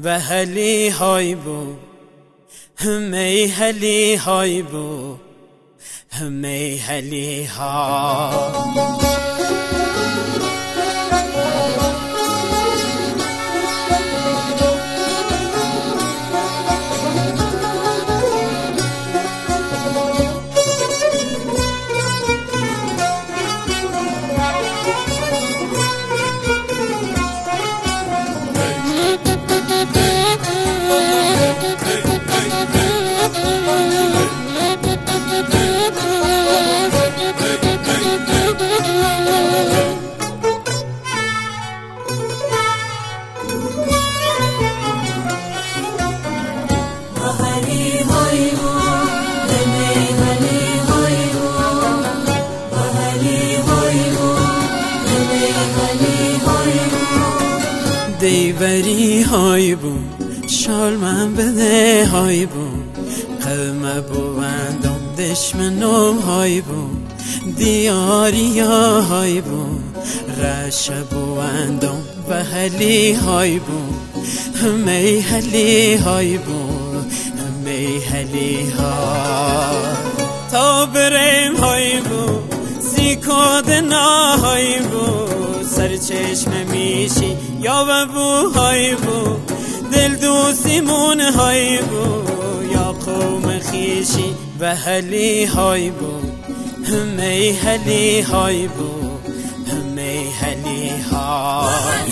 و هلی های بو همی هلی های بو همی هلی ها دیوری های بو شال من بده های بو قلمه بو اندام دشمنم های بو دیاری های بو رشه بو اندام و هلی های بو همی هلی های بو همی هلی ها تا بریم های بو سیکود نا های بو سر چشم میشی یا ببو های بو دل دوستیمون های بو یا قوم خیشی و هلی های بو همی هلی های بو همی هلی ها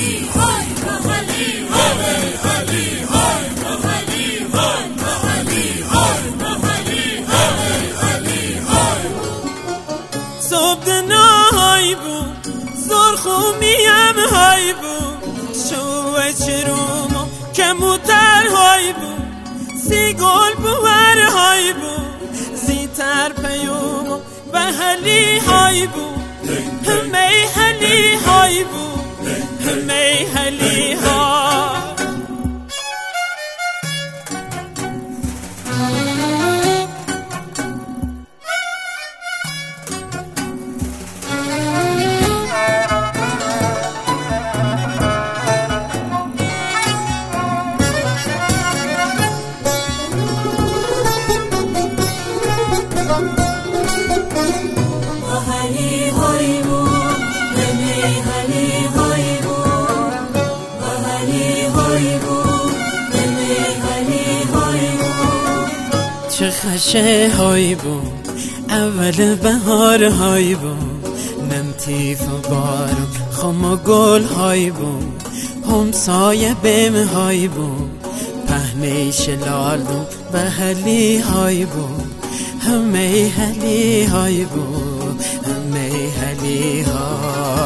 صبح دنا های بو زرخومیم های بو شوه چرومو کموتر های بو سی گل بور های بو زیتر پیومو و هلی های بو همی هلی های بو همی هلی ها چه خشه های بو اول بهار های بو نمتیف و بارو خم و گل های بو همسایه بیم های بو پهنه شلال بو به هلی های بو همی هلی های بو همی هلی ها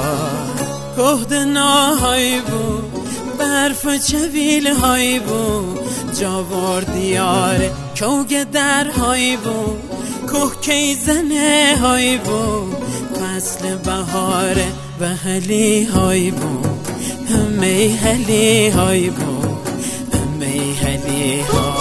کهدنا های بو برف و چویل های بو جاور دیاره کوگ در های بو کوه کیزنه های بو فصل بهاره و هلی های بو همی هلی های بو همی هلی ها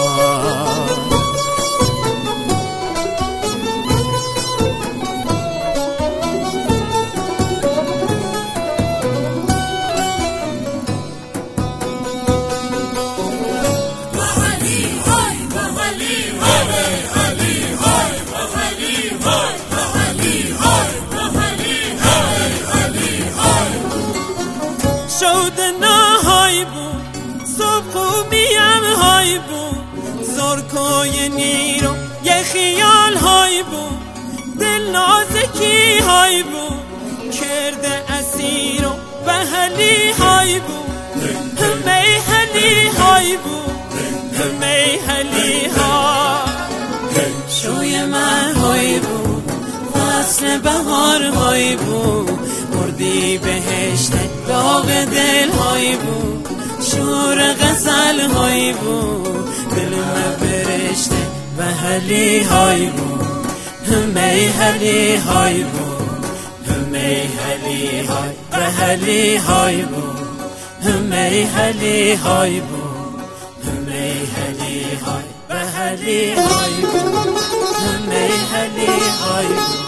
شودنا های بو صبح خوبیم های بو زرکای نیرو یه خیال های بو دل نازکی های بو کرده اسیرو و هلی های بو همی هلی های بو همی هلی ها شوی من های بو فصل بهار های بو مردی بهشت داغ دل های بو شور غزل های بو دل من برشته و هلی های بو همی هلی های بو همی هلی های و هلی های بو همی هلی های بو همی هلی های و هلی های بو همی هلی های بو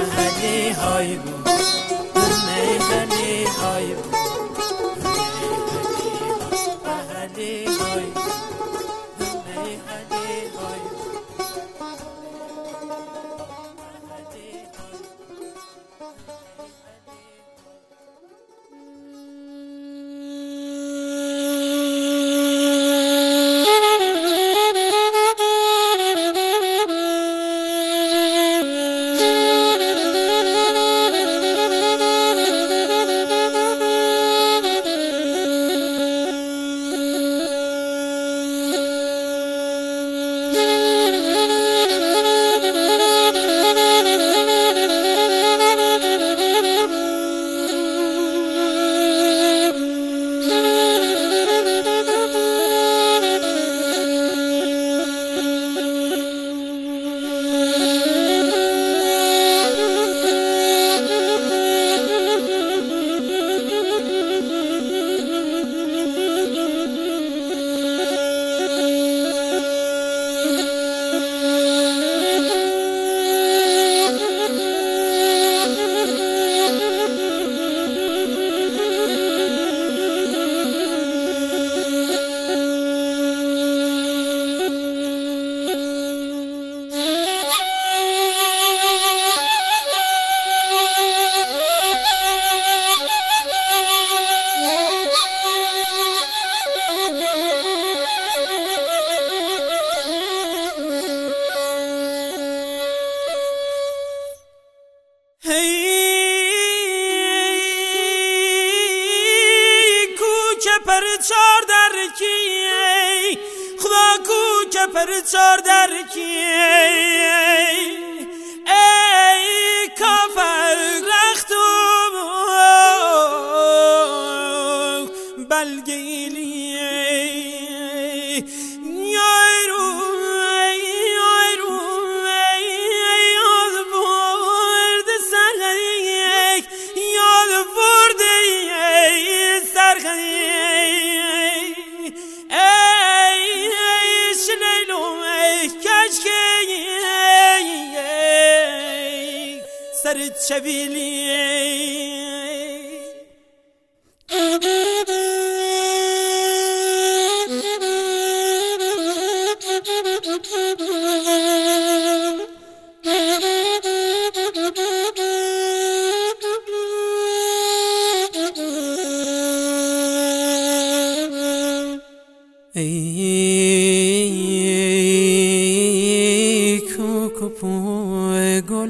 های بو همی هلی های بو کو که پر چار در کی خدا کو که پر چار در کی ای کافر رختم بلگیلی سرت شبیلی کوکو گل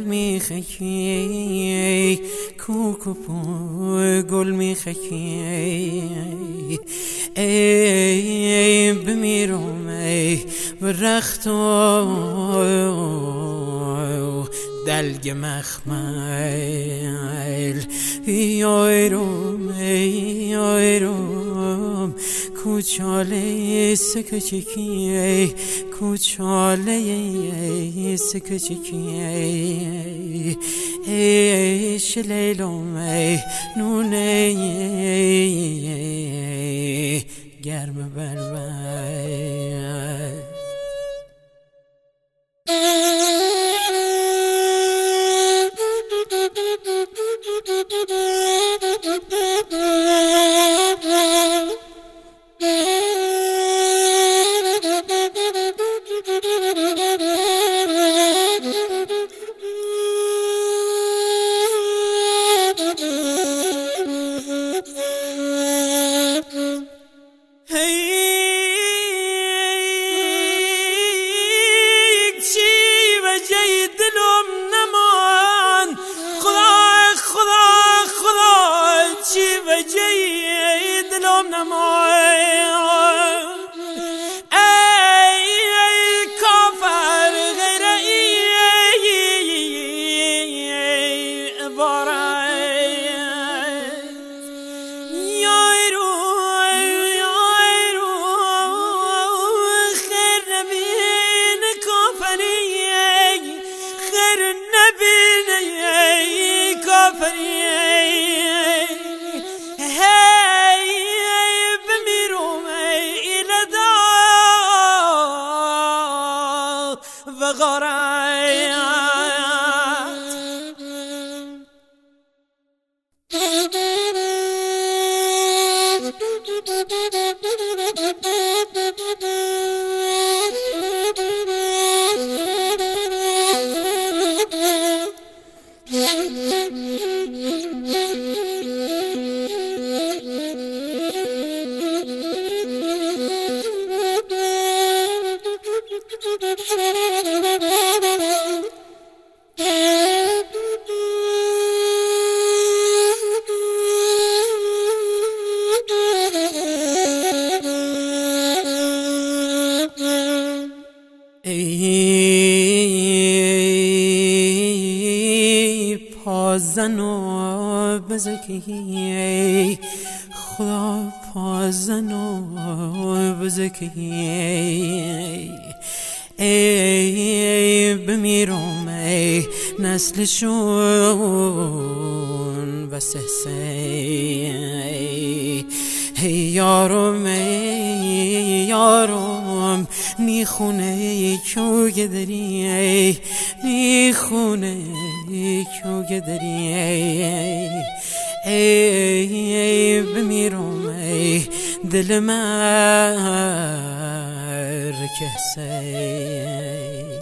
میخکی کوکو گل میخکی ای بمیرم ای برختو دلگ مخمل یایروم کوچاله سکچکی کوچاله سکچکی ای شلیلم ای نونه گرم بلبل دلم نمای ای کافر غیر ای عبارت یایرو خیر نبین کافری خیر نبین کافری پازنو بزکی خدا پازنو بزکی ای بمیرم ای نسلشون وسسی یارم نیخونه کیوگه داری نیخونه کیوگه داری ای بمیرم ای دل مرکسی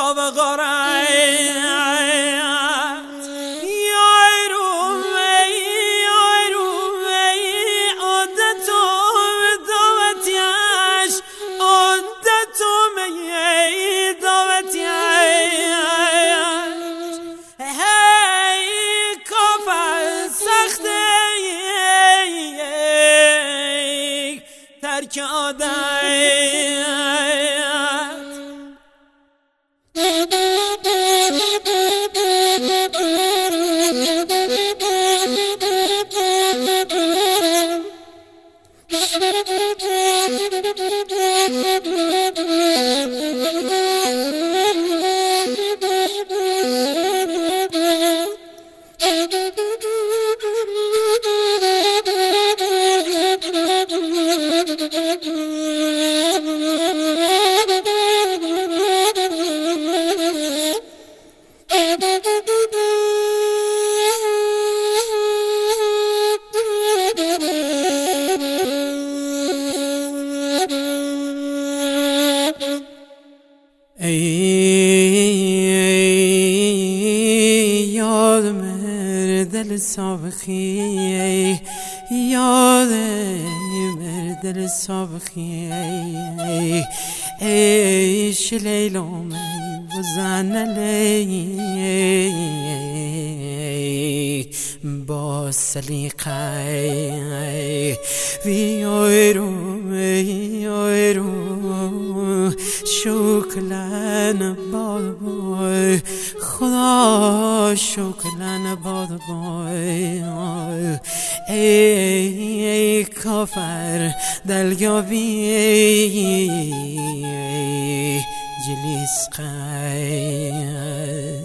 آب غارت یای عادتو دعوتیش عادتو می دعوتیش هی کافر سخته ترک عادت یاد دل سابخی یاد دل سابخی ایش لیلا می وزن لی با سلیقه ویایرو شکلن باد بای خدا شکلن باد بای ای کافر دلگاوی جلیس قای